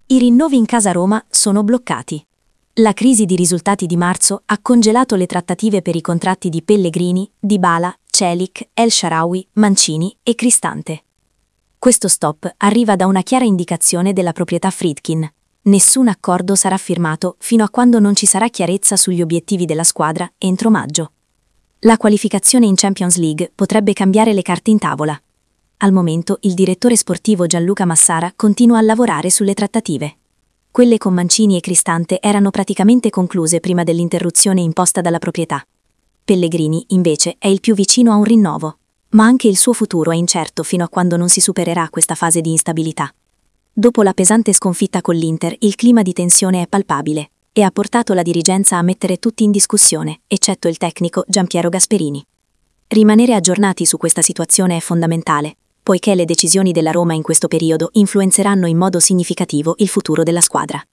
I rinnovi in casa Roma sono bloccati. La crisi di risultati di marzo ha congelato le trattative per i contratti di Pellegrini, Dybala, Celik, El Shaarawy, Mancini e Cristante. Questo stop arriva da una chiara indicazione della proprietà Friedkin. Nessun accordo sarà firmato fino a quando non ci sarà chiarezza sugli obiettivi della squadra entro maggio. La qualificazione in Champions League potrebbe cambiare le carte in tavola. Al momento il direttore sportivo Gianluca Massara continua a lavorare sulle trattative. Quelle con Mancini e Cristante erano praticamente concluse prima dell'interruzione imposta dalla proprietà. Pellegrini, invece, è il più vicino a un rinnovo, ma anche il suo futuro è incerto fino a quando non si supererà questa fase di instabilità. Dopo la pesante sconfitta con l'Inter, il clima di tensione è palpabile e ha portato la dirigenza a mettere tutti in discussione, eccetto il tecnico Giampiero Gasperini. Rimanere aggiornati su questa situazione è fondamentale, poiché le decisioni della Roma in questo periodo influenzeranno in modo significativo il futuro della squadra.